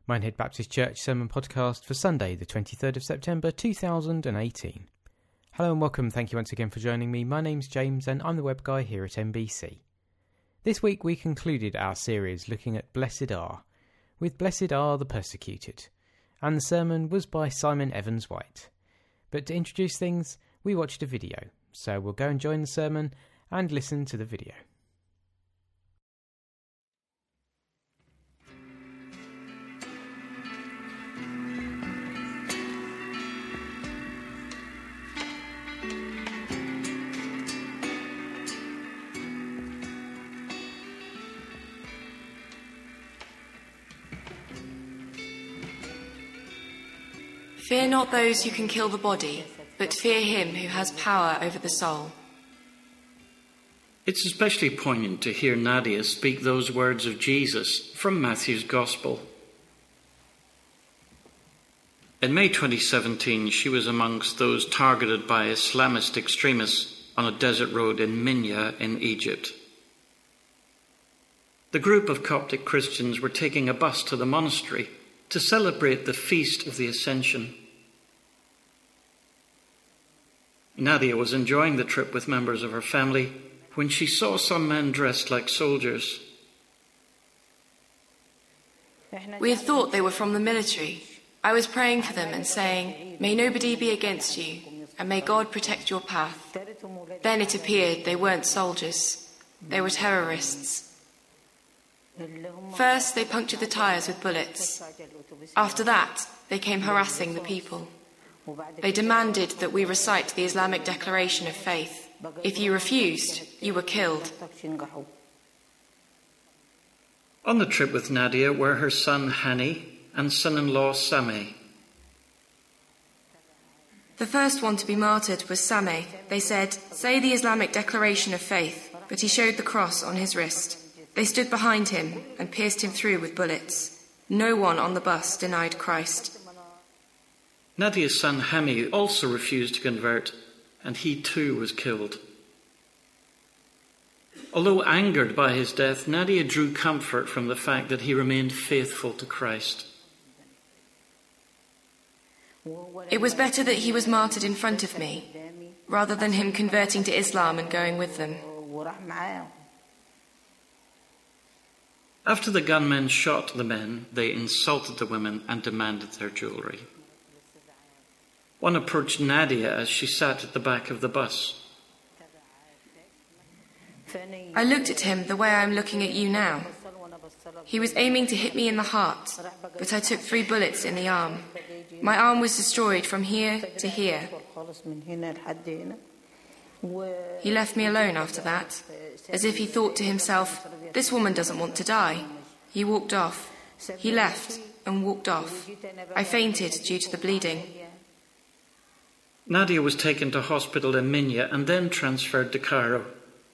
Minehead Baptist Church Sermon Podcast for Sunday, the 23rd of September 2018. Hello and welcome, thank you once again for joining me. My name's James and I'm the web guy here at MBC. This week we concluded our series looking at Blessed Are, with Blessed Are the Persecuted, and the sermon was by Simon Evans White. But to introduce things, we watched a video, so we'll go and join the sermon and listen to the video. Fear not those who can kill the body, but fear him who has power over the soul. It's especially poignant to hear Nadia speak those words of Jesus from Matthew's Gospel. In May 2017, she was amongst those targeted by Islamist extremists on a desert road in Minya in Egypt. The group of Coptic Christians were taking a bus to the monastery to celebrate the Feast of the Ascension. Nadia was enjoying the trip with members of her family when she saw some men dressed like soldiers. We had thought they were from the military. I was praying for them and saying, "May nobody be against you, and may God protect your path." Then it appeared they weren't soldiers. They were terrorists. First, they punctured the tyres with bullets. After that, they came harassing the people. They demanded that we recite the Islamic Declaration of Faith. If you refused, you were killed. On the trip with Nadia were her son Hani and son-in-law Sameh. The first one to be martyred was Sameh. They said, "Say the Islamic Declaration of Faith," but he showed the cross on his wrist. They stood behind him and pierced him through with bullets. No one on the bus denied Christ. Nadia's son Hani also refused to convert, and he too was killed. Although angered by his death, Nadia drew comfort from the fact that he remained faithful to Christ. It was better that he was martyred in front of me, rather than him converting to Islam and going with them. After the gunmen shot the men, they insulted the women and demanded their jewellery. One approached Nadia as she sat at the back of the bus. I looked at him the way I'm looking at you now. He was aiming to hit me in the heart, but I took 3 bullets in the arm. My arm was destroyed from here to here. He left me alone after that, as if he thought to himself, "This woman doesn't want to die." He walked off. He left and walked off. I fainted due to the bleeding. Nadia was taken to hospital in Minya and then transferred to Cairo.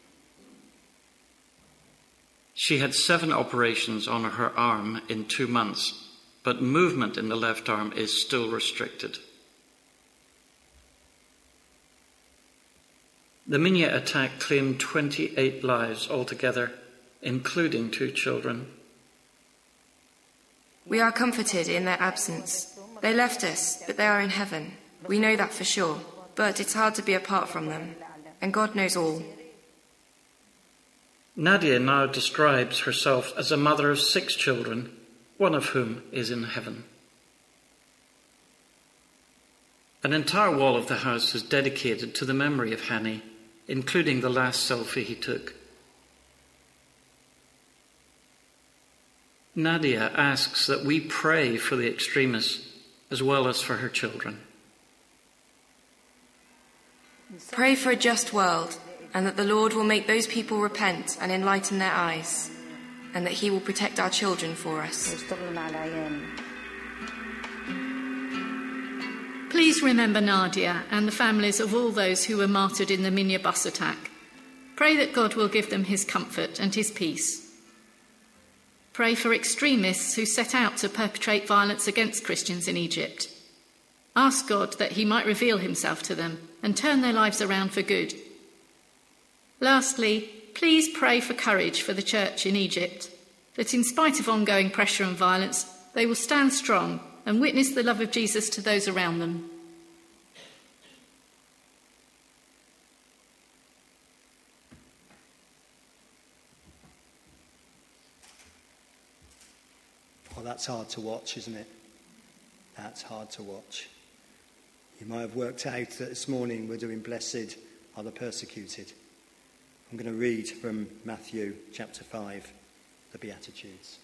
She had 7 operations on her arm in 2 months, but movement in the left arm is still restricted. The Minya attack claimed 28 lives altogether, including 2 children. We are comforted in their absence. They left us, but they are in heaven. We know that for sure, but it's hard to be apart from them, and God knows all. Nadia now describes herself as a mother of 6 children, one of whom is in heaven. An entire wall of the house is dedicated to the memory of Hani, including the last selfie he took. Nadia asks that we pray for the extremists as well as for her children. Pray for a just world, and that the Lord will make those people repent and enlighten their eyes, and that he will protect our children for us. Please remember Nadia and the families of all those who were martyred in the Minya bus attack. Pray that God will give them his comfort and his peace. Pray for extremists who set out to perpetrate violence against Christians in Egypt. Ask God that he might reveal himself to them and turn their lives around for good. Lastly, please pray for courage for the church in Egypt, that in spite of ongoing pressure and violence, they will stand strong and witness the love of Jesus to those around them. Oh, that's hard to watch, isn't it? That's hard to watch. You might have worked out that this morning we're doing Blessed are the Persecuted. I'm going to read from Matthew chapter 5, the Beatitudes.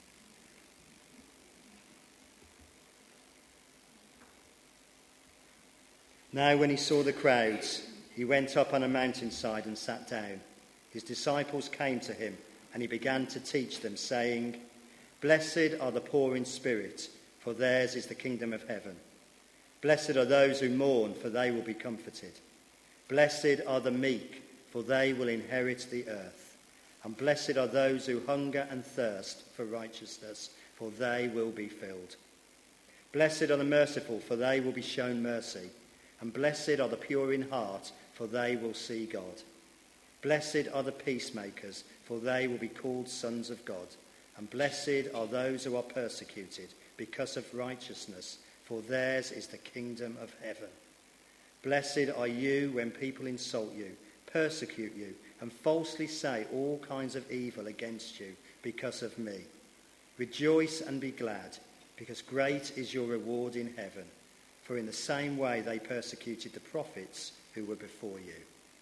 Now when he saw the crowds, he went up on a mountainside and sat down. His disciples came to him, and he began to teach them, saying, "Blessed are the poor in spirit, for theirs is the kingdom of heaven. Blessed are those who mourn, for they will be comforted. Blessed are the meek, for they will inherit the earth. And blessed are those who hunger and thirst for righteousness, for they will be filled. Blessed are the merciful, for they will be shown mercy. And blessed are the pure in heart, for they will see God. Blessed are the peacemakers, for they will be called sons of God. And blessed are those who are persecuted because of righteousness, for theirs is the kingdom of heaven. Blessed are you when people insult you, persecute you, and falsely say all kinds of evil against you because of me. Rejoice and be glad, because great is your reward in heaven. For in the same way they persecuted the prophets who were before you."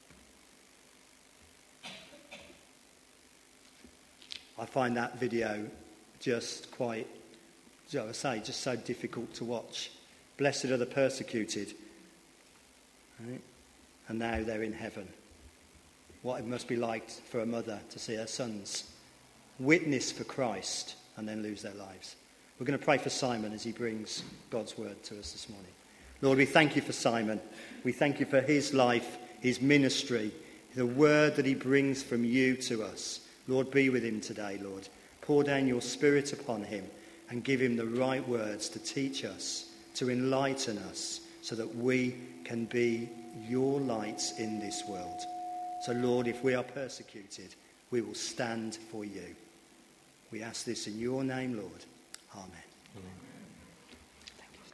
I find that video just quite, just so difficult to watch. Blessed are the persecuted, right? And now they're in heaven. What it must be like for a mother to see her sons witness for Christ and then lose their lives. We're going to pray for Simon as he brings God's word to us this morning. Lord, we thank you for Simon. We thank you for his life, his ministry, the word that he brings from you to us. Lord, be with him today, Lord. Pour down your Spirit upon him and give him the right words to teach us, to enlighten us, so that we can be your lights in this world. So, Lord, if we are persecuted, we will stand for you. We ask this in your name, Lord. Amen. Amen. Thank you.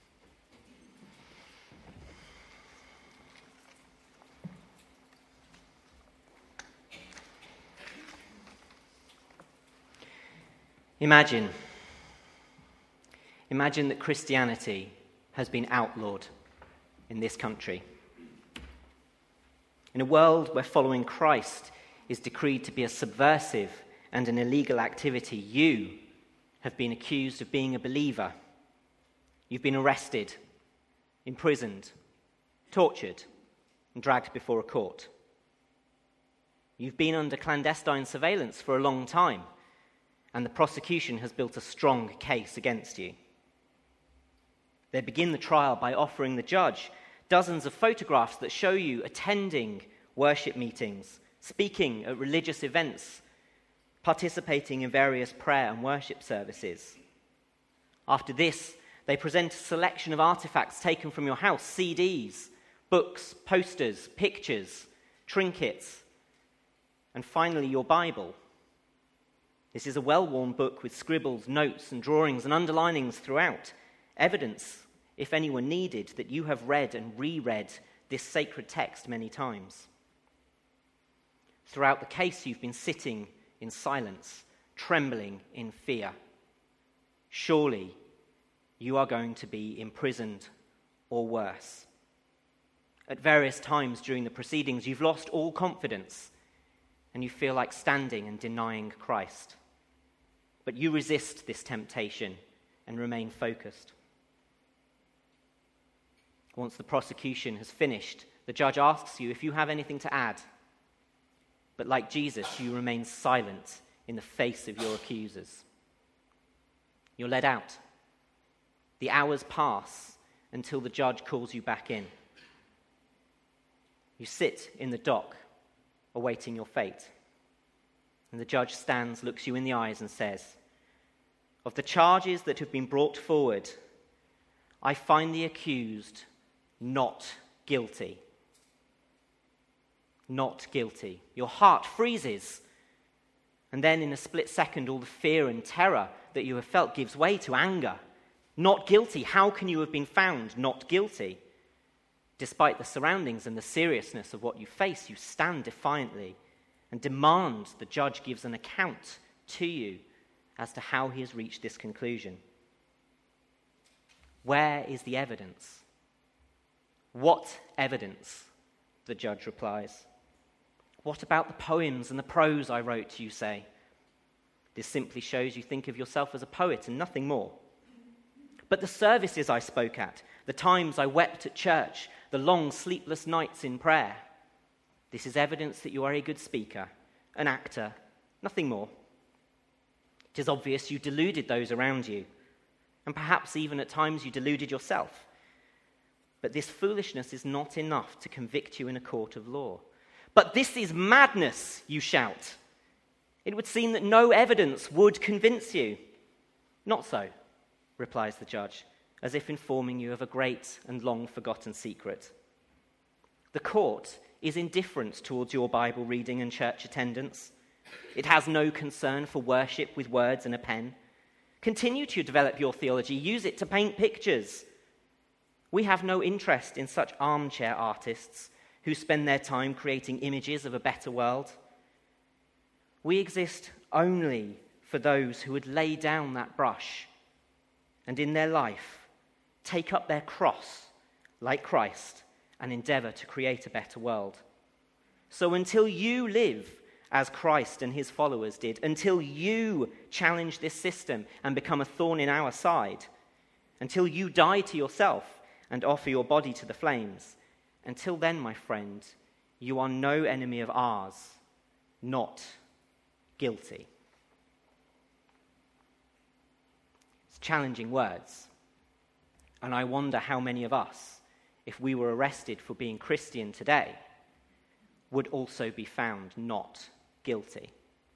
Imagine that Christianity has been outlawed in this country. In a world where following Christ is decreed to be a subversive and an illegal activity, you have been accused of being a believer. You've been arrested, imprisoned, tortured, and dragged before a court. You've been under clandestine surveillance for a long time, and the prosecution has built a strong case against you. They begin the trial by offering the judge dozens of photographs that show you attending worship meetings, speaking at religious events, participating in various prayer and worship services. After this, they present a selection of artifacts taken from your house: CDs, books, posters, pictures, trinkets, and finally your Bible. This is a well-worn book with scribbles, notes, and drawings and underlinings throughout, evidence, if anyone needed, that you have read and reread this sacred text many times. Throughout the case, you've been sitting in silence, trembling in fear. Surely you are going to be imprisoned or worse. At various times during the proceedings, you've lost all confidence and you feel like standing and denying Christ. But you resist this temptation and remain focused. Once the prosecution has finished, the judge asks you if you have anything to add. But like Jesus, you remain silent in the face of your accusers. You're let out. The hours pass until the judge calls you back in. You sit in the dock, awaiting your fate. And the judge stands, looks you in the eyes and says, "Of the charges that have been brought forward, I find the accused not guilty." Not guilty. Your heart freezes. And then in a split second, all the fear and terror that you have felt gives way to anger. Not guilty. How can you have been found not guilty? Despite the surroundings and the seriousness of what you face, you stand defiantly and demand the judge gives an account to you as to how he has reached this conclusion. Where is the evidence? What evidence? The judge replies. What about the poems and the prose I wrote, you say? This simply shows you think of yourself as a poet and nothing more. But the services I spoke at, the times I wept at church, the long sleepless nights in prayer, this is evidence that you are a good speaker, an actor, nothing more. It is obvious you deluded those around you, and perhaps even at times you deluded yourself. But this foolishness is not enough to convict you in a court of law. But this is madness, you shout. It would seem that no evidence would convince you. Not so, replies the judge, as if informing you of a great and long-forgotten secret. The court is indifferent towards your Bible reading and church attendance. It has no concern for worship with words and a pen. Continue to develop your theology. Use it to paint pictures. We have no interest in such armchair artists who spend their time creating images of a better world. We exist only for those who would lay down that brush and in their life take up their cross like Christ and endeavor to create a better world. So until you live as Christ and his followers did, until you challenge this system and become a thorn in our side, until you die to yourself and offer your body to the flames, until then, my friend, you are no enemy of ours, not guilty. It's challenging words. And I wonder how many of us, if we were arrested for being Christian today, would also be found not guilty.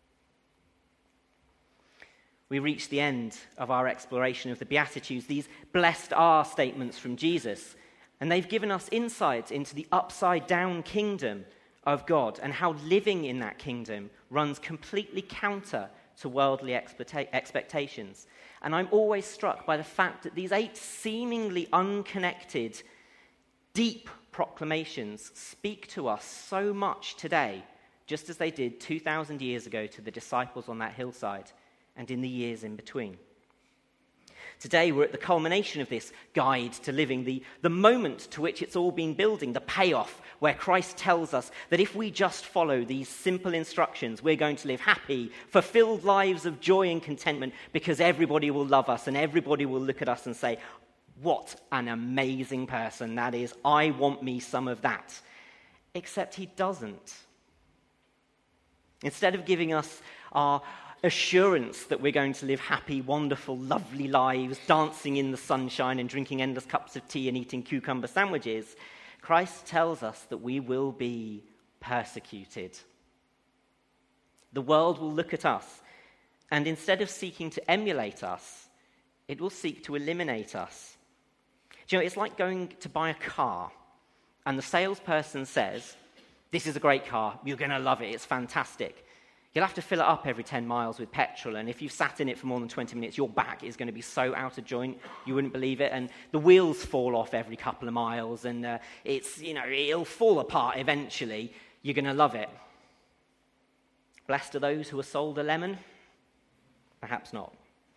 We reach the end of our exploration of the Beatitudes, these blessed are statements from Jesus, and they've given us insight into the upside-down kingdom of God and how living in that kingdom runs completely counter to worldly expectations. And I'm always struck by the fact that these 8 seemingly unconnected, deep proclamations speak to us so much today, just as they did 2,000 years ago to the disciples on that hillside and in the years in between. Today we're at the culmination of this guide to living, the moment to which it's all been building, the payoff, where Christ tells us that if we just follow these simple instructions, we're going to live happy, fulfilled lives of joy and contentment because everybody will love us and everybody will look at us and say, what an amazing person that is. I want me some of that. Except he doesn't. Instead of giving us our assurance that we're going to live happy, wonderful, lovely lives, dancing in the sunshine and drinking endless cups of tea and eating cucumber sandwiches, Christ tells us that we will be persecuted. The world will look at us, and instead of seeking to emulate us, it will seek to eliminate us. Do you know, it's like going to buy a car, and the salesperson says, this is a great car, you're going to love it, it's fantastic. You'll have to fill it up every 10 miles with petrol, and if you've sat in it for more than 20 minutes, your back is going to be so out of joint, you wouldn't believe it, and the wheels fall off every couple of miles, and it'll fall apart eventually. You're going to love it. Blessed are those who are sold a lemon? Perhaps not.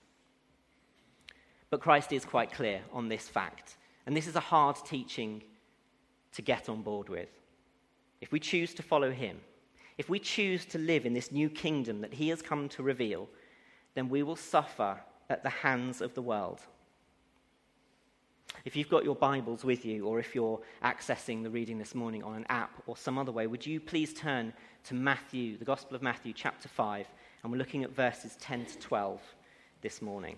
But Christ is quite clear on this fact, and this is a hard teaching to get on board with. If we choose to follow him, if we choose to live in this new kingdom that he has come to reveal, then we will suffer at the hands of the world. If you've got your Bibles with you, or if you're accessing the reading this morning on an app or some other way, would you please turn to Matthew, the Gospel of Matthew, chapter 5, and we're looking at verses 10 to 12 this morning.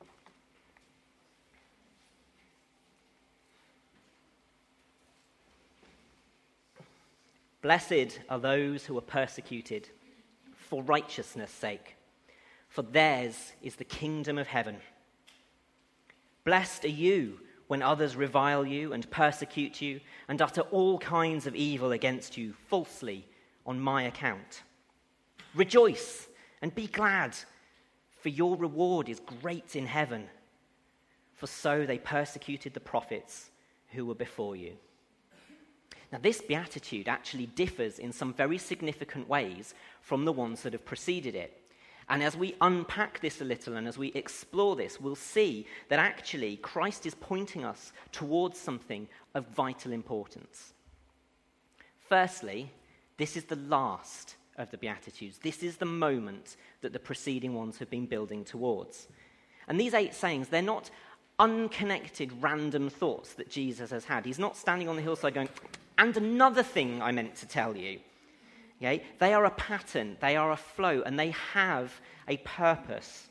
Blessed are those who are persecuted for righteousness' sake, for theirs is the kingdom of heaven. Blessed are you when others revile you and persecute you and utter all kinds of evil against you falsely on my account. Rejoice and be glad, for your reward is great in heaven. For so they persecuted the prophets who were before you." Now, this beatitude actually differs in some very significant ways from the ones that have preceded it. And as we unpack this a little and as we explore this, we'll see that actually Christ is pointing us towards something of vital importance. Firstly, this is the last of the Beatitudes. This is the moment that the preceding ones have been building towards. And these 8 sayings, they're not unconnected random thoughts that Jesus has had. He's not standing on the hillside going, "And another thing I meant to tell you." Okay? They are a pattern, they are a flow, and they have a purpose.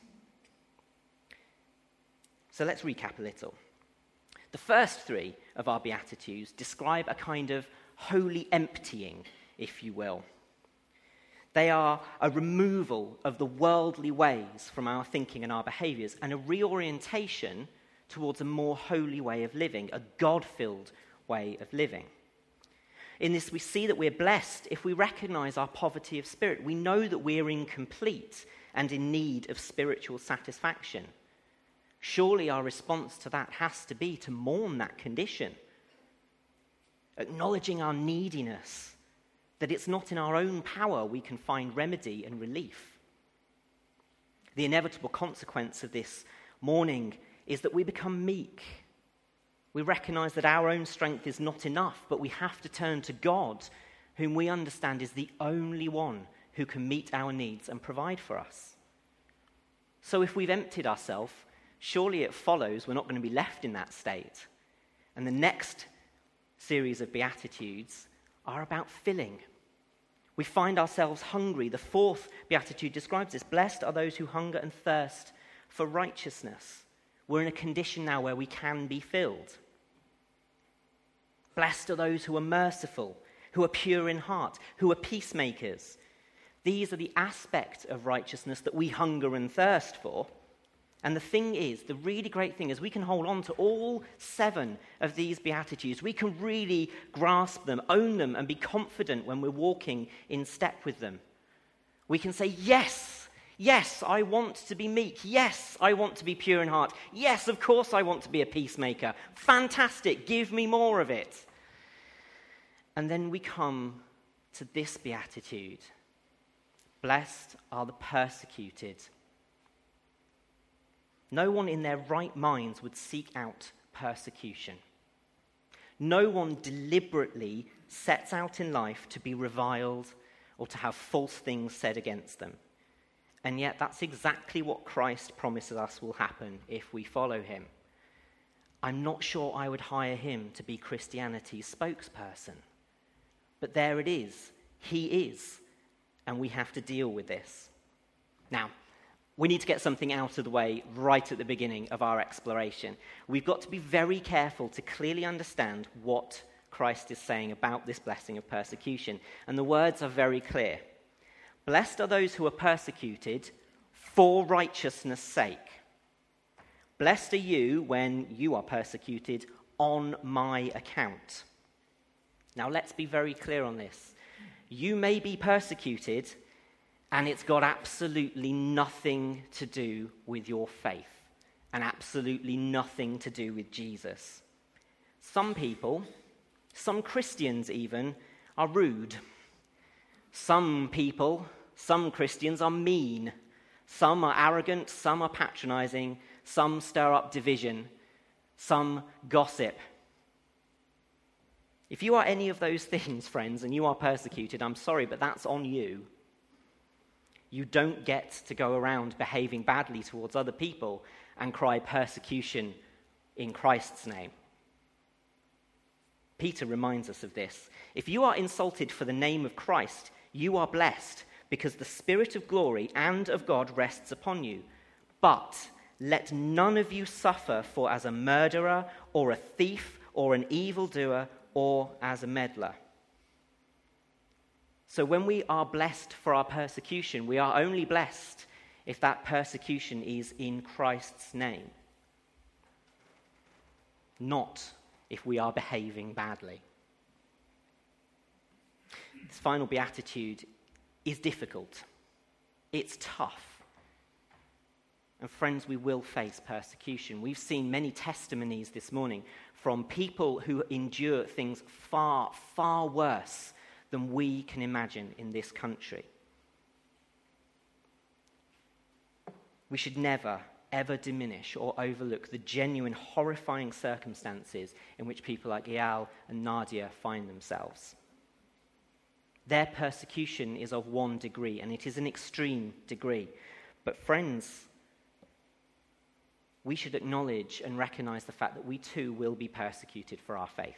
So let's recap a little. The first 3 of our Beatitudes describe a kind of holy emptying, if you will. They are a removal of the worldly ways from our thinking and our behaviours, and a reorientation towards a more holy way of living, a God-filled way of living. In this, we see that we're blessed if we recognise our poverty of spirit. We know that we're incomplete and in need of spiritual satisfaction. Surely our response to that has to be to mourn that condition, acknowledging our neediness, that it's not in our own power we can find remedy and relief. The inevitable consequence of this mourning is that we become meek. We recognise that our own strength is not enough, but we have to turn to God, whom we understand is the only one who can meet our needs and provide for us. So if we've emptied ourselves, surely it follows we're not going to be left in that state. And the next series of Beatitudes are about filling. We find ourselves hungry. The 4th Beatitude describes this. "Blessed are those who hunger and thirst for righteousness." We're in a condition now where we can be filled. "Blessed are those who are merciful, who are pure in heart, who are peacemakers." These are the aspects of righteousness that we hunger and thirst for. And the thing is, the really great thing is we can hold on to all 7 of these Beatitudes. We can really grasp them, own them, and be confident when we're walking in step with them. We can say, yes, I want to be meek. Yes, I want to be pure in heart. Yes, of course I want to be a peacemaker. Fantastic, give me more of it. And then we come to this beatitude. Blessed are the persecuted. No one in their right minds would seek out persecution. No one deliberately sets out in life to be reviled or to have false things said against them. And yet that's exactly what Christ promises us will happen if we follow him. I'm not sure I would hire him to be Christianity's spokesperson. But there it is. He is. And we have to deal with this. Now, we need to get something out of the way right at the beginning of our exploration. We've got to be very careful to clearly understand what Christ is saying about this blessing of persecution. And the words are very clear. Blessed are those who are persecuted for righteousness' sake. Blessed are you when you are persecuted on my account. Now let's be very clear on this. You may be persecuted, and it's got absolutely nothing to do with your faith, and absolutely nothing to do with Jesus. Some people, some Christians even, are rude. Some people, some Christians are mean. Some are arrogant, some are patronizing, some stir up division, some gossip. If you are any of those things, friends, and you are persecuted, I'm sorry, but that's on you. You don't get to go around behaving badly towards other people and cry persecution in Christ's name. Peter reminds us of this. If you are insulted for the name of Christ, you are blessed because the Spirit of glory and of God rests upon you. But let none of you suffer for as a murderer or a thief or an evildoer or as a meddler. So when we are blessed for our persecution, we are only blessed if that persecution is in Christ's name, not if we are behaving badly. This final beatitude is difficult. It's tough. And friends, we will face persecution. We've seen many testimonies this morning from people who endure things far, far worse than we can imagine in this country. We should never, ever diminish or overlook the genuine, horrifying circumstances in which people like Eyal and Nadia find themselves. Their persecution is of one degree, and it is an extreme degree. But friends, we should acknowledge and recognize the fact that we too will be persecuted for our faith.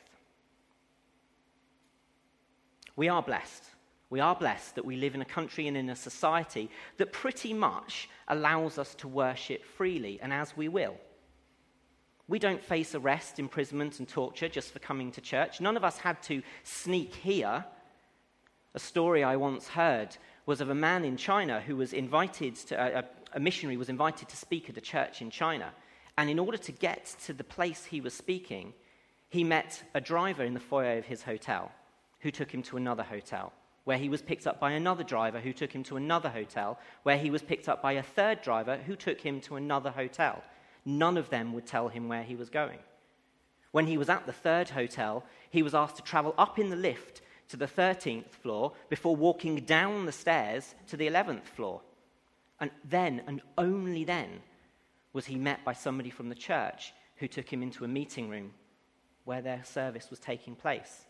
We are blessed. We are blessed that we live in a country and in a society that pretty much allows us to worship freely and as we will. We don't face arrest, imprisonment, and torture just for coming to church. None of us had to sneak here. A story I once heard was of a man in China who was invited to, a missionary was invited to speak at a church in China. And in order to get to the place he was speaking, he met a driver in the foyer of his hotel who took him to another hotel, where he was picked up by another driver who took him to another hotel, where he was picked up by a third driver who took him to another hotel. None of them would tell him where he was going. When he was at the third hotel, he was asked to travel up in the lift to the 13th floor before walking down the stairs to the 11th floor. And then, and only then, was he met by somebody from the church who took him into a meeting room where their service was taking place.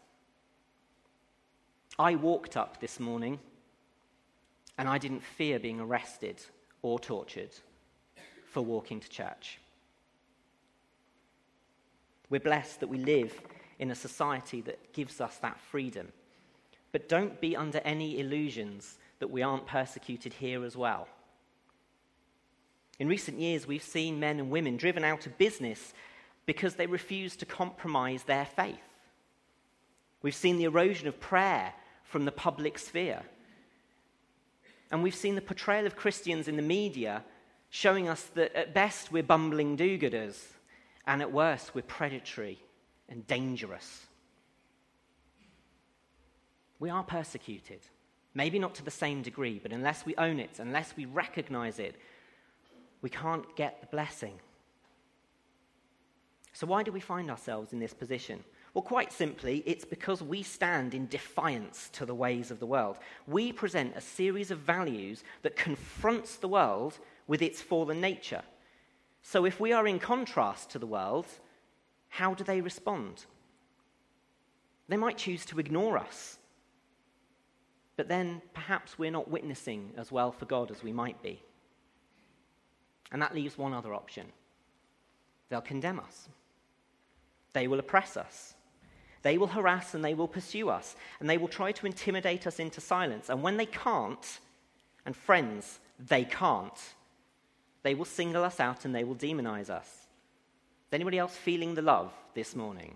I walked up this morning, and I didn't fear being arrested or tortured for walking to church. We're blessed that we live in a society that gives us that freedom. But don't be under any illusions that we aren't persecuted here as well. In recent years, we've seen men and women driven out of business because they refuse to compromise their faith. We've seen the erosion of prayer from the public sphere. And we've seen the portrayal of Christians in the media showing us that at best we're bumbling do-gooders, and at worst we're predatory and dangerous. We are persecuted. Maybe not to the same degree, but unless we own it, unless we recognize it, we can't get the blessing. So why do we find ourselves in this position? Well, quite simply, it's because we stand in defiance to the ways of the world. We present a series of values that confronts the world with its fallen nature. So if we are in contrast to the world, how do they respond? They might choose to ignore us. But then perhaps we're not witnessing as well for God as we might be. And that leaves one other option. They'll condemn us. They will oppress us. They will harass and they will pursue us. And they will try to intimidate us into silence. And when they can't, and friends, they can't, they will single us out and they will demonize us. Is anybody else feeling the love this morning?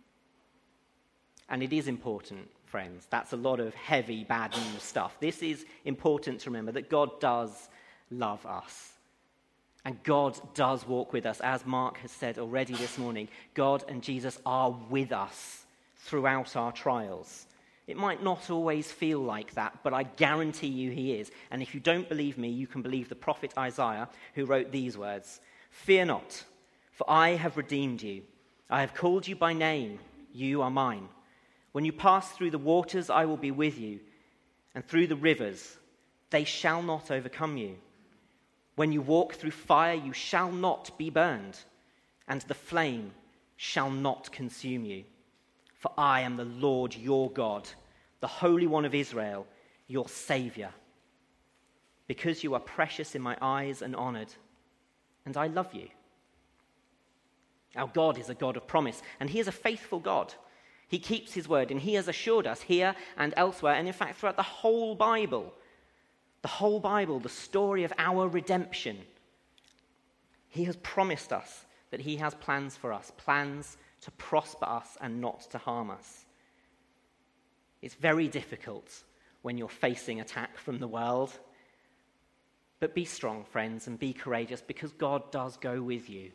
And it is important, friends. That's a lot of heavy, bad news stuff. This is important to remember, that God does love us. And God does walk with us. As Mark has said already this morning, God and Jesus are with us throughout our trials. It might not always feel like that, but I guarantee you he is. And if you don't believe me, you can believe the prophet Isaiah, who wrote these words: "Fear not, for I have redeemed you. I have called you by name. You are mine. When you pass through the waters, I will be with you, and through the rivers, they shall not overcome you. When you walk through fire, you shall not be burned, and the flame shall not consume you. For I am the Lord your God, the Holy One of Israel, your Saviour. Because you are precious in my eyes and honoured, and I love you." Our God is a God of promise, and he is a faithful God. He keeps his word, and he has assured us here and elsewhere, and in fact throughout the whole Bible, the story of our redemption, he has promised us that he has plans for us, plans to prosper us and not to harm us. It's very difficult when you're facing attack from the world. But be strong, friends, and be courageous, because God does go with you.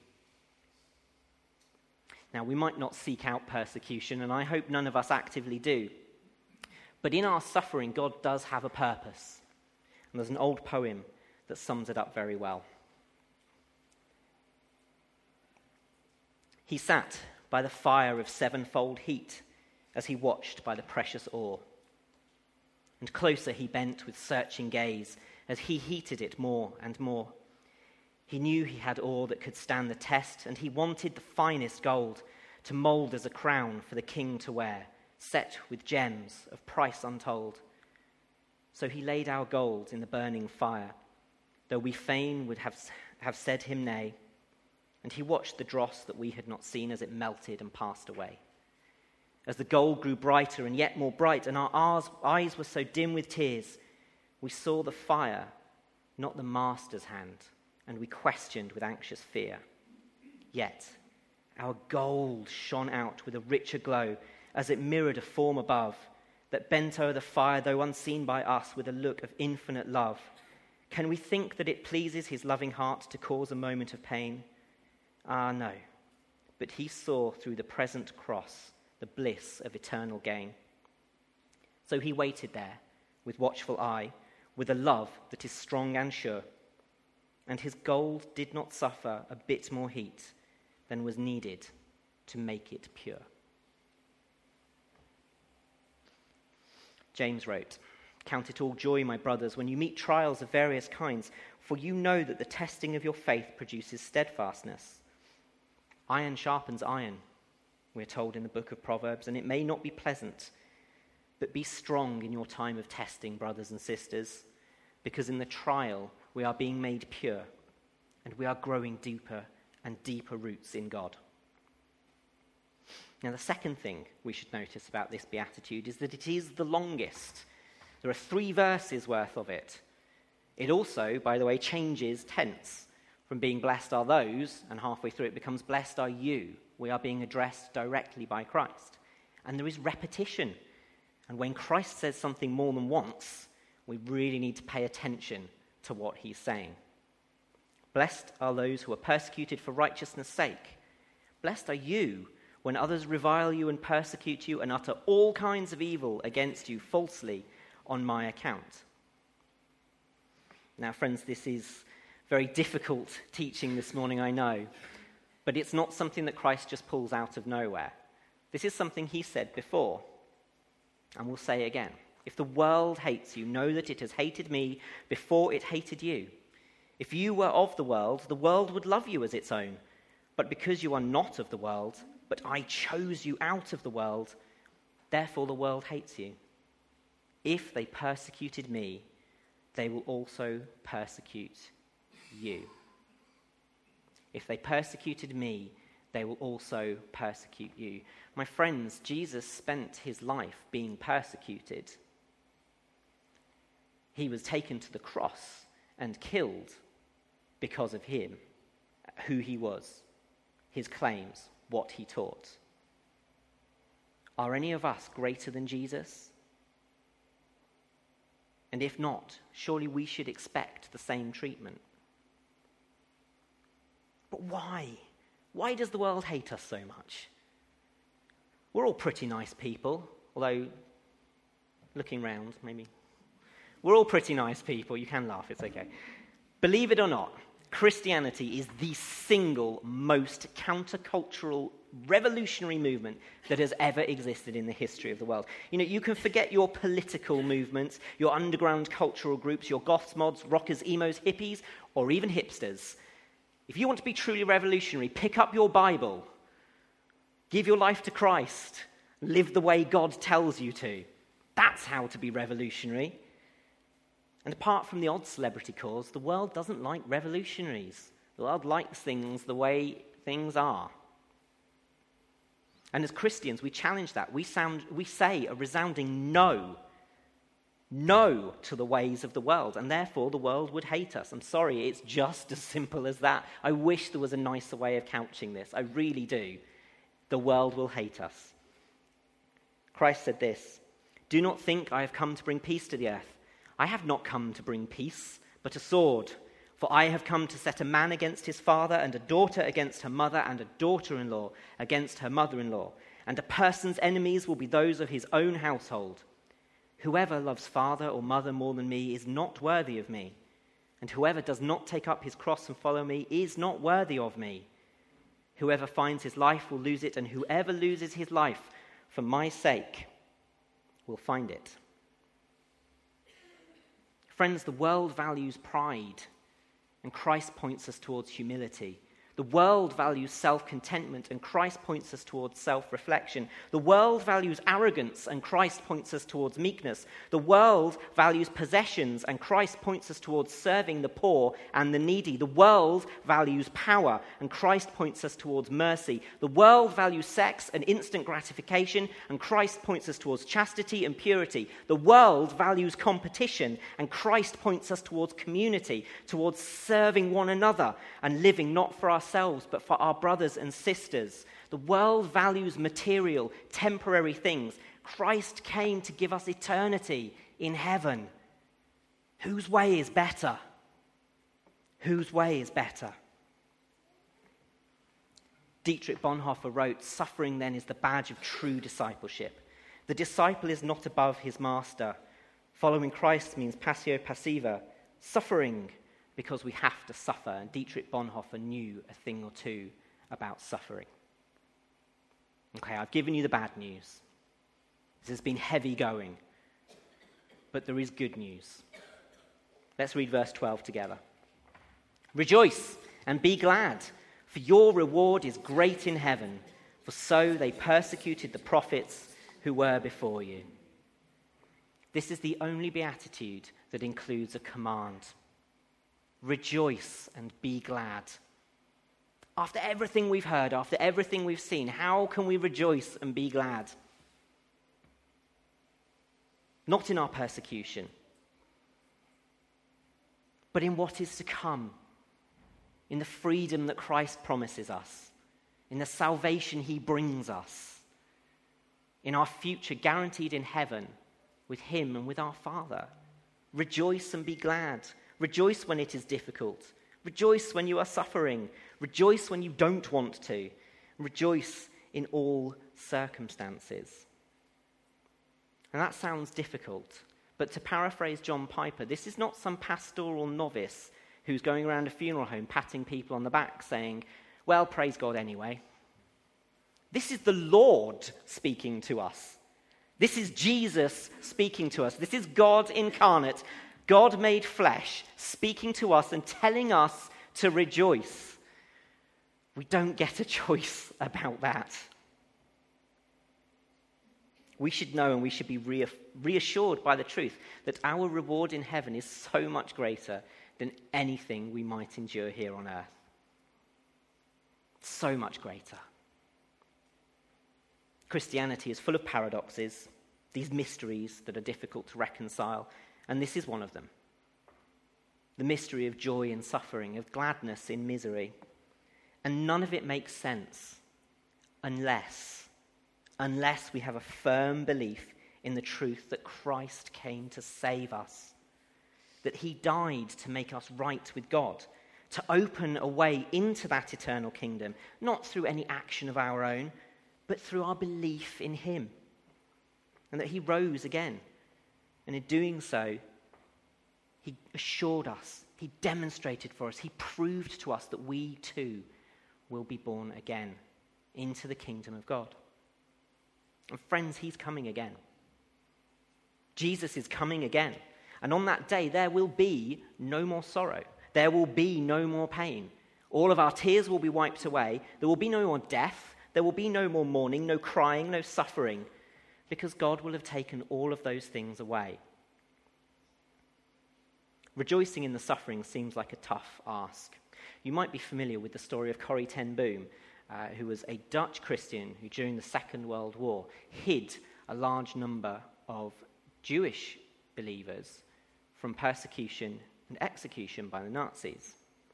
Now, we might not seek out persecution, and I hope none of us actively do. But in our suffering, God does have a purpose. And there's an old poem that sums it up very well. He sat by the fire of sevenfold heat as he watched by the precious ore. And closer he bent with searching gaze as he heated it more and more. He knew he had ore that could stand the test, and he wanted the finest gold to mould as a crown for the king to wear, set with gems of price untold. So he laid our gold in the burning fire, though we fain would have said him nay, and he watched the dross that we had not seen as it melted and passed away. As the gold grew brighter and yet more bright, and our eyes were so dim with tears, we saw the fire, not the master's hand, and we questioned with anxious fear. Yet our gold shone out with a richer glow as it mirrored a form above that bent o'er the fire, though unseen by us, with a look of infinite love. Can we think that it pleases his loving heart to cause a moment of pain? Ah, no. But he saw through the present cross the bliss of eternal gain. So he waited there with watchful eye, with a love that is strong and sure, and his gold did not suffer a bit more heat than was needed to make it pure. James wrote, "Count it all joy, my brothers, when you meet trials of various kinds, for you know that the testing of your faith produces steadfastness. Iron sharpens iron, we're told in the book of Proverbs, and it may not be pleasant, but be strong in your time of testing, brothers and sisters, because in the trial we are being made pure, and we are growing deeper and deeper roots in God." Now, the second thing we should notice about this beatitude is that it is the longest. There are 3 verses worth of it. It also, by the way, changes tense from being blessed are those, and halfway through it becomes blessed are you. We are being addressed directly by Christ. And there is repetition. And when Christ says something more than once, we really need to pay attention to what he's saying. Blessed are those who are persecuted for righteousness' sake. Blessed are you when others revile you and persecute you and utter all kinds of evil against you falsely on my account. Now, friends, this is very difficult teaching this morning, I know, but it's not something that Christ just pulls out of nowhere. This is something he said before, and we'll say again. If the world hates you, know that it has hated me before it hated you. If you were of the world would love you as its own. But because you are not of the world, but I chose you out of the world, therefore the world hates you. If they persecuted me, they will also persecute you. If they persecuted me, they will also persecute you. My friends, Jesus spent his life being persecuted. He was taken to the cross and killed because of him, who he was, his claims, what he taught. Are any of us greater than Jesus? And if not, surely we should expect the same treatment. But why? Why does the world hate us so much? We're all pretty nice people, although, looking round, maybe. We're all pretty nice people. You can laugh, it's okay. Believe it or not, Christianity is the single most countercultural, revolutionary movement that has ever existed in the history of the world. You know, you can forget your political movements, your underground cultural groups, your goths, mods, rockers, emos, hippies, or even hipsters. If you want to be truly revolutionary, pick up your Bible, give your life to Christ, live the way God tells you to. That's how to be revolutionary. And apart from the odd celebrity cause, the world doesn't like revolutionaries. The world likes things the way things are. And as Christians, we challenge that. We say a resounding no to the ways of the world, and therefore the world would hate us. I'm sorry, it's just as simple as that. I wish there was a nicer way of couching this. I really do. The world will hate us. Christ said this, "Do not think I have come to bring peace to the earth. I have not come to bring peace, but a sword. For I have come to set a man against his father, and a daughter against her mother, and a daughter-in-law against her mother-in-law. And a person's enemies will be those of his own household. Whoever loves father or mother more than me is not worthy of me. And whoever does not take up his cross and follow me is not worthy of me. Whoever finds his life will lose it, and whoever loses his life for my sake will find it. Friends, the world values pride, and Christ points us towards humility. The world values self-contentment, and Christ points us towards self-reflection. The world values arrogance, and Christ points us towards meekness. The world values possessions, and Christ points us towards serving the poor and the needy. The world values power, and Christ points us towards mercy. The world values sex and instant gratification, and Christ points us towards chastity and purity. The world values competition, and Christ points us towards community, towards serving one another and living not for ourselves but for our brothers and sisters. The world values material, temporary things. Christ came to give us eternity in heaven. Whose way is better? Whose way is better? Dietrich Bonhoeffer wrote, "Suffering then is the badge of true discipleship. The disciple is not above his master. Following Christ means passio passiva, suffering because we have to suffer." And Dietrich Bonhoeffer knew a thing or two about suffering. Okay, I've given you the bad news. This has been heavy going. But there is good news. Let's read verse 12 together. "Rejoice and be glad, for your reward is great in heaven, for so they persecuted the prophets who were before you." This is the only beatitude that includes a command. Rejoice and be glad. After everything we've heard, after everything we've seen, how can we rejoice and be glad? Not in our persecution, but in what is to come, in the freedom that Christ promises us, in the salvation he brings us, in our future guaranteed in heaven with him and with our Father. Rejoice and be glad. Rejoice when it is difficult. Rejoice when you are suffering. Rejoice when you don't want to. Rejoice in all circumstances. And that sounds difficult, but to paraphrase John Piper, this is not some pastoral novice who's going around a funeral home patting people on the back saying, "Well, praise God anyway." This is the Lord speaking to us. This is Jesus speaking to us. This is God incarnate, God made flesh, speaking to us and telling us to rejoice. We don't get a choice about that. We should know and we should be reassured by the truth that our reward in heaven is so much greater than anything we might endure here on earth. So much greater. Christianity is full of paradoxes, these mysteries that are difficult to reconcile, and this is one of them. The mystery of joy in suffering, of gladness in misery. And none of it makes sense unless we have a firm belief in the truth that Christ came to save us, that he died to make us right with God, to open a way into that eternal kingdom, not through any action of our own, but through our belief in him, and that he rose again. And in doing so, he assured us, he demonstrated for us, he proved to us that we too will be born again into the kingdom of God. And friends, he's coming again. Jesus is coming again. And on that day, there will be no more sorrow. There will be no more pain. All of our tears will be wiped away. There will be no more death. There will be no more mourning, no crying, no suffering, because God will have taken all of those things away. Rejoicing in the suffering seems like a tough ask. You might be familiar with the story of Corrie ten Boom, who was a Dutch Christian who during the Second World War hid a large number of Jewish believers from persecution and execution by the Nazis.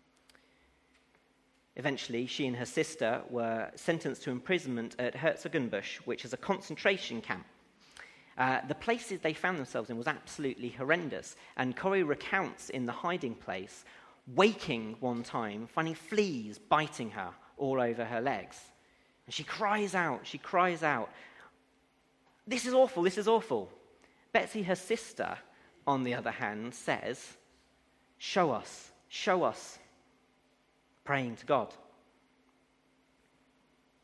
Eventually, she and her sister were sentenced to imprisonment at Herzogenbusch, which is a concentration camp. The places they found themselves in was absolutely horrendous, and Corrie recounts in the hiding place waking one time, finding fleas biting her all over her legs. And she cries out, "This is awful, this is awful." Betsy, her sister, on the other hand, says, show us, praying to God.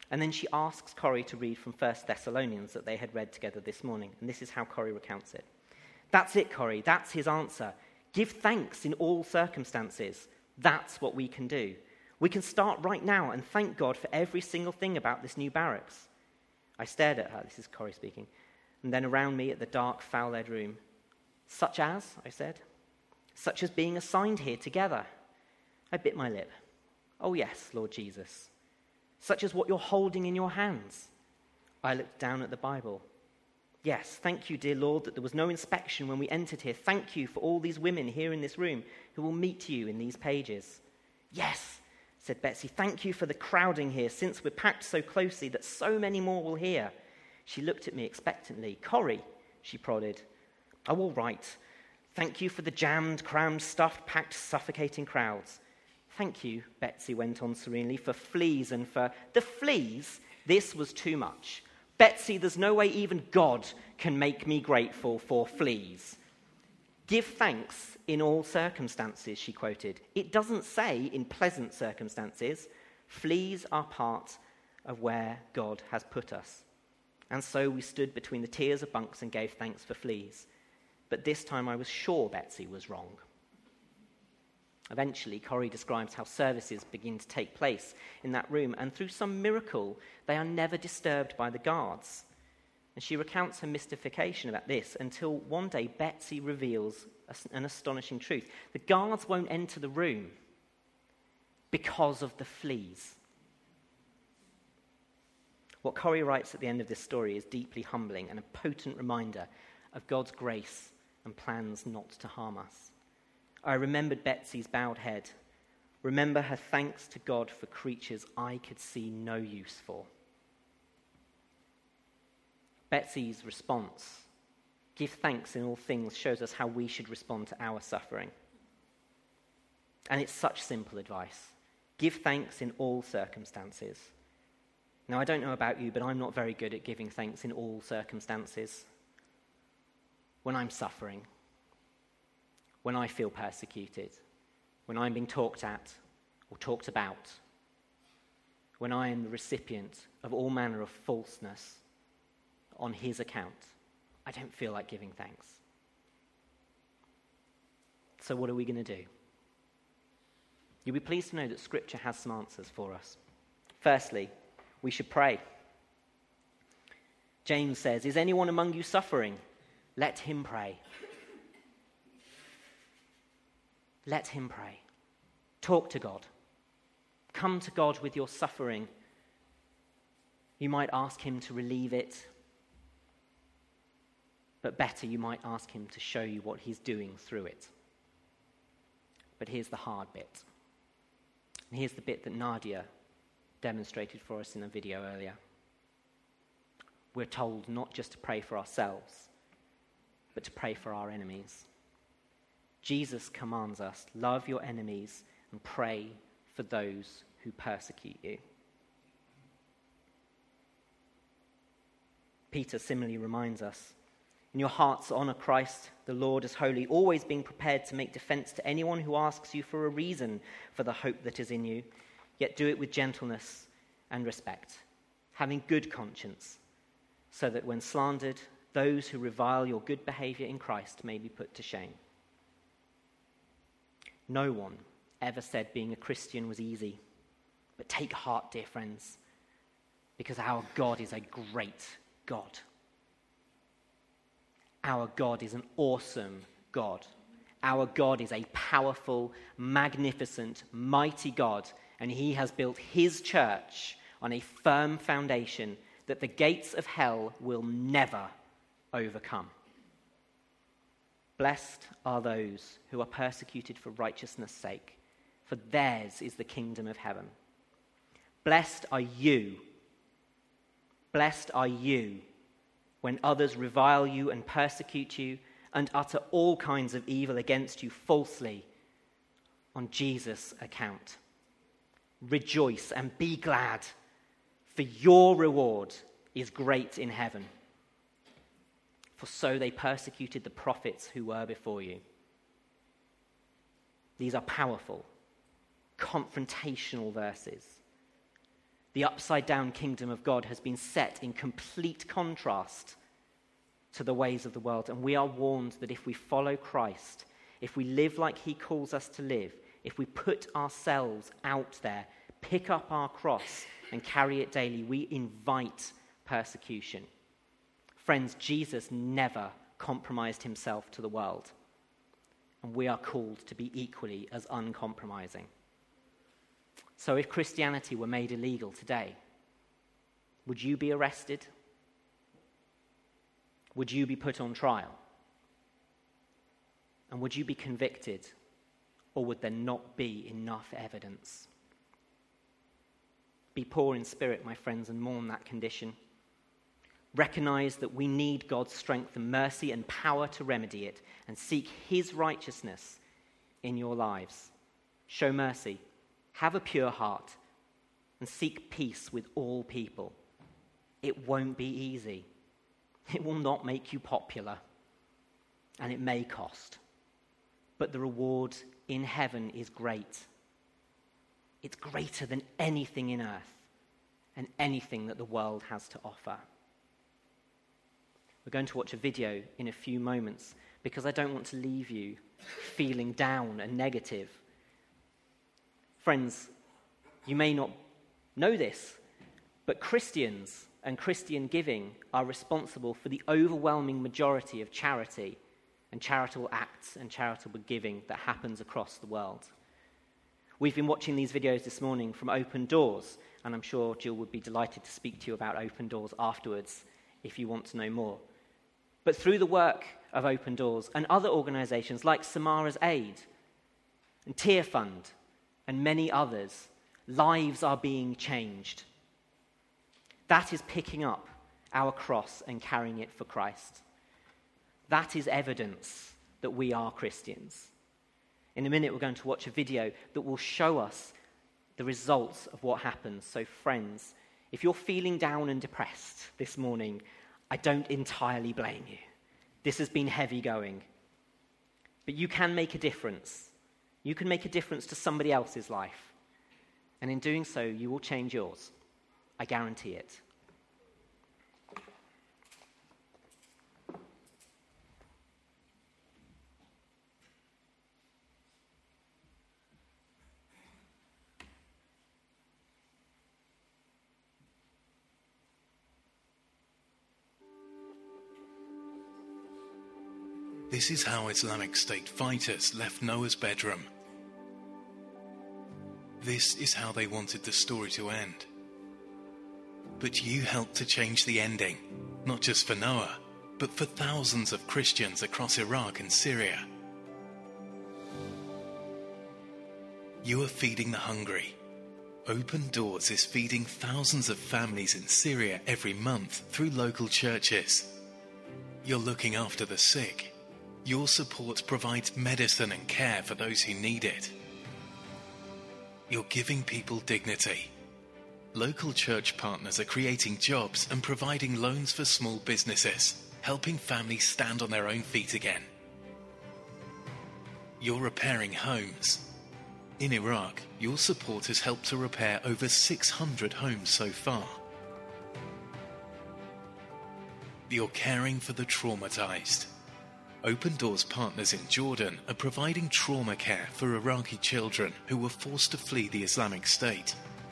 And then she asks Corrie to read from 1 Thessalonians that they had read together this morning. And this is how Corrie recounts it. That's it, Corrie. That's his answer. Give thanks in all circumstances. That's what we can do. We can start right now and thank God for every single thing about this new barracks. I stared at her, this is Corrie speaking, and then around me at the dark, foul-led room. Such as, I said, such as being assigned here together. I bit my lip. Oh yes, Lord Jesus. Such as what you're holding in your hands. I looked down at the Bible. Yes, thank you, dear Lord, that there was no inspection when we entered here. Thank you for all these women here in this room who will meet you in these pages. Yes, said Betsy, thank you for the crowding here, since we're packed so closely that so many more will hear. She looked at me expectantly. Corrie, she prodded. Oh, all right. Thank you for the jammed, crammed, stuffed, packed, suffocating crowds. Thank you, Betsy went on serenely, for fleas and for... The fleas? This was too much. Betsy, there's no way even God can make me grateful for fleas. Give thanks in all circumstances, she quoted. It doesn't say in pleasant circumstances. Fleas are part of where God has put us. And so we stood between the tiers of bunks and gave thanks for fleas. But this time I was sure Betsy was wrong. Eventually, Corrie describes how services begin to take place in that room, and through some miracle, they are never disturbed by the guards. And she recounts her mystification about this until one day Betsy reveals an astonishing truth. The guards won't enter the room because of the fleas. What Corrie writes at the end of this story is deeply humbling and a potent reminder of God's grace and plans not to harm us. I remembered Betsy's bowed head. Remember her thanks to God for creatures I could see no use for. Betsy's response, give thanks in all things, shows us how we should respond to our suffering. And it's such simple advice. Give thanks in all circumstances. Now, I don't know about you, but I'm not very good at giving thanks in all circumstances. When I'm suffering, when I feel persecuted, when I'm being talked at or talked about, when I am the recipient of all manner of falseness on his account, I don't feel like giving thanks. So what are we going to do? You'll be pleased to know that Scripture has some answers for us. Firstly, we should pray. James says, is anyone among you suffering? Let him pray. Let him pray. Talk to God. Come to God with your suffering. You might ask him to relieve it. But better, you might ask him to show you what he's doing through it. But here's the hard bit. And here's the bit that Nadia demonstrated for us in a video earlier. We're told not just to pray for ourselves, but to pray for our enemies. Jesus commands us, love your enemies and pray for those who persecute you. Peter similarly reminds us, in your hearts honour Christ, the Lord, as holy, always being prepared to make defence to anyone who asks you for a reason for the hope that is in you, yet do it with gentleness and respect, having good conscience, so that when slandered, those who revile your good behaviour in Christ may be put to shame. No one ever said being a Christian was easy, but take heart, dear friends, because our God is a great God. Our God is an awesome God. Our God is a powerful, magnificent, mighty God, and he has built his church on a firm foundation that the gates of hell will never overcome. Blessed are those who are persecuted for righteousness' sake, for theirs is the kingdom of heaven. Blessed are you. Blessed are you when others revile you and persecute you and utter all kinds of evil against you falsely on Jesus' account. Rejoice and be glad, for your reward is great in heaven. For so they persecuted the prophets who were before you. These are powerful, confrontational verses. The upside-down kingdom of God has been set in complete contrast to the ways of the world. And we are warned that if we follow Christ, if we live like he calls us to live, if we put ourselves out there, pick up our cross and carry it daily, we invite persecution. Friends, Jesus never compromised himself to the world. And we are called to be equally as uncompromising. So if Christianity were made illegal today, would you be arrested? Would you be put on trial? And would you be convicted? Or would there not be enough evidence? Be poor in spirit, my friends, and mourn that condition. Recognize that we need God's strength and mercy and power to remedy it, and seek his righteousness in your lives. Show mercy, have a pure heart, and seek peace with all people. It won't be easy. It will not make you popular, and it may cost. But the reward in heaven is great. It's greater than anything in earth and anything that the world has to offer. We're going to watch a video in a few moments because I don't want to leave you feeling down and negative. Friends, you may not know this, but Christians and Christian giving are responsible for the overwhelming majority of charity and charitable acts and charitable giving that happens across the world. We've been watching these videos this morning from Open Doors, and I'm sure Jill would be delighted to speak to you about Open Doors afterwards if you want to know more. But through the work of Open Doors and other organisations like Samara's Aid and Tear Fund and many others, lives are being changed. That is picking up our cross and carrying it for Christ. That is evidence that we are Christians. In a minute, we're going to watch a video that will show us the results of what happens. So friends, if you're feeling down and depressed this morning, I don't entirely blame you. This has been heavy going. But you can make a difference. You can make a difference to somebody else's life. And in doing so, you will change yours. I guarantee it. This is how Islamic State fighters left Noah's bedroom. This is how they wanted the story to end. But you helped to change the ending, not just for Noah, but for thousands of Christians across Iraq and Syria. You are feeding the hungry. Open Doors is feeding thousands of families in Syria every month through local churches. You're looking after the sick. Your support provides medicine and care for those who need it. You're giving people dignity. Local church partners are creating jobs and providing loans for small businesses, helping families stand on their own feet again. You're repairing homes. In Iraq, your support has helped to repair over 600 homes so far. You're caring for the traumatized. Open Doors partners in Jordan are providing trauma care for Iraqi children who were forced to flee the Islamic State.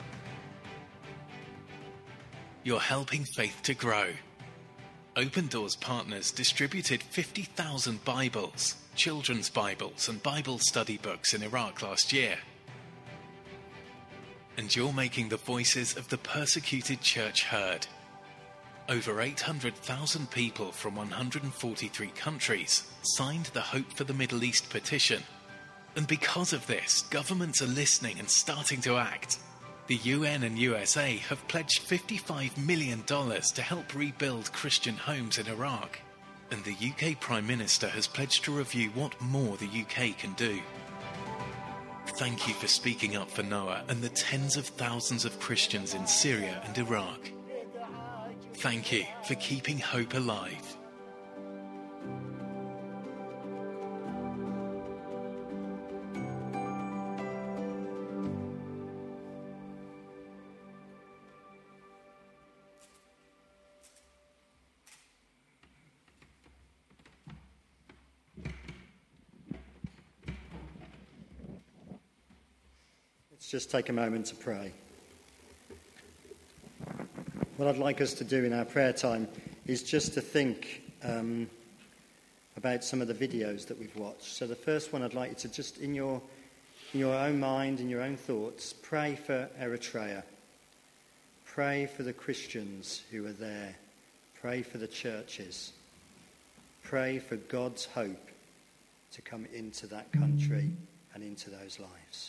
You're helping faith to grow. Open Doors partners distributed 50,000 Bibles, children's Bibles and Bible study books in Iraq last year. And you're making the voices of the persecuted church heard. Over 800,000 people from 143 countries signed the Hope for the Middle East petition. And because of this, governments are listening and starting to act. The UN and USA have pledged $55 million to help rebuild Christian homes in Iraq. And the UK Prime Minister has pledged to review what more the UK can do. Thank you for speaking up for Noah and the tens of thousands of Christians in Syria and Iraq. Thank you for keeping hope alive. Let's just take a moment to pray. What I'd like us to do in our prayer time is just to think about some of the videos that we've watched. So the first one, I'd like you to just, in your own mind, in your own thoughts, pray for Eritrea. Pray for the Christians who are there. Pray for the churches. Pray for God's hope to come into that country and into those lives.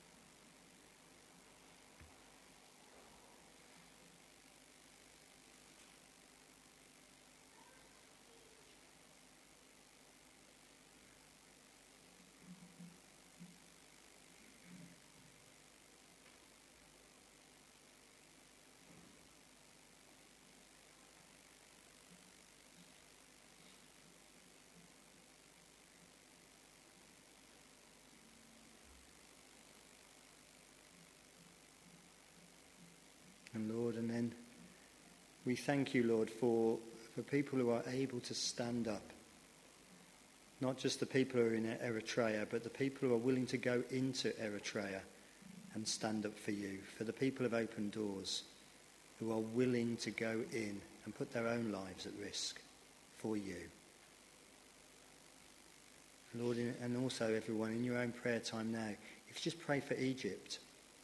And Lord, and then we thank you, Lord, for people who are able to stand up. Not just the people who are in Eritrea, but the people who are willing to go into Eritrea and stand up for you. For the people of Open Doors who are willing to go in and put their own lives at risk for you. Lord, and also everyone in your own prayer time now, if you just pray for Egypt.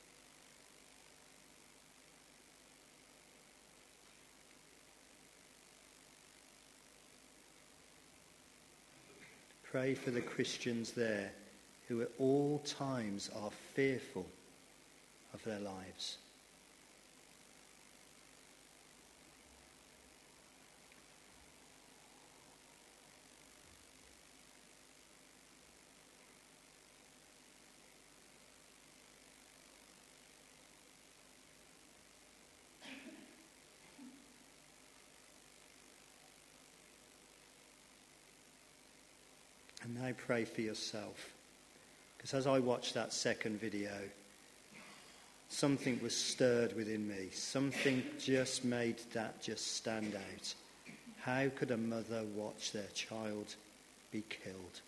Pray for the Christians there who at all times are fearful of their lives. And now pray for yourself. Because as I watched that second video, something was stirred within me. Something just made that just stand out. How could a mother watch their child be killed?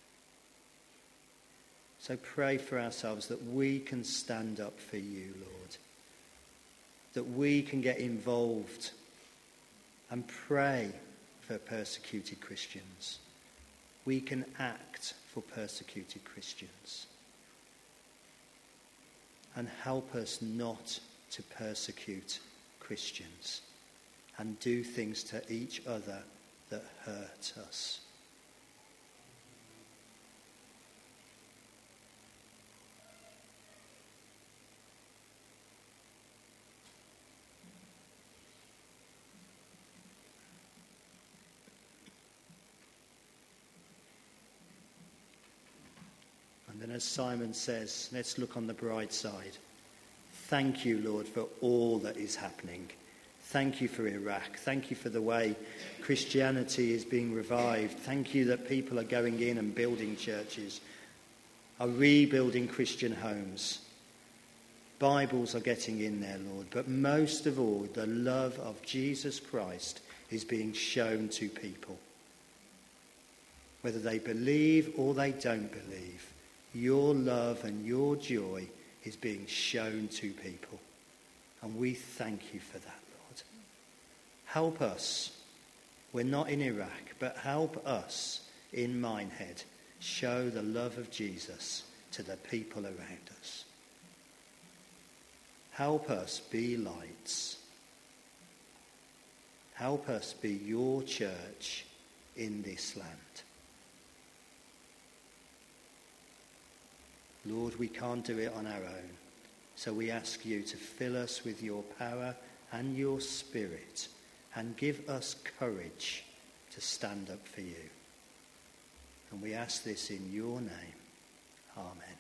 So pray for ourselves that we can stand up for you, Lord. That we can get involved and pray for persecuted Christians. We can act for persecuted Christians. And help us not to persecute Christians and do things to each other that hurt us. And as Simon says, let's look on the bright side. Thank you, Lord, for all that is happening. Thank you for Iraq. Thank you for the way Christianity is being revived. Thank you that people are going in and building churches, are rebuilding Christian homes. Bibles are getting in there, Lord. But most of all, the love of Jesus Christ is being shown to people. Whether they believe or they don't believe, your love and your joy is being shown to people. And we thank you for that, Lord. Help us. We're not in Iraq, but help us in Minehead show the love of Jesus to the people around us. Help us be lights. Help us be your church in this land. Lord, we can't do it on our own. So we ask you to fill us with your power and your spirit and give us courage to stand up for you. And we ask this in your name. Amen.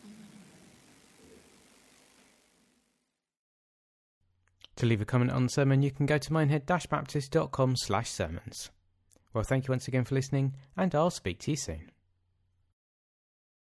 To leave a comment on the sermon, you can go to minehead-baptist.com/sermons. Well, thank you once again for listening, and I'll speak to you soon.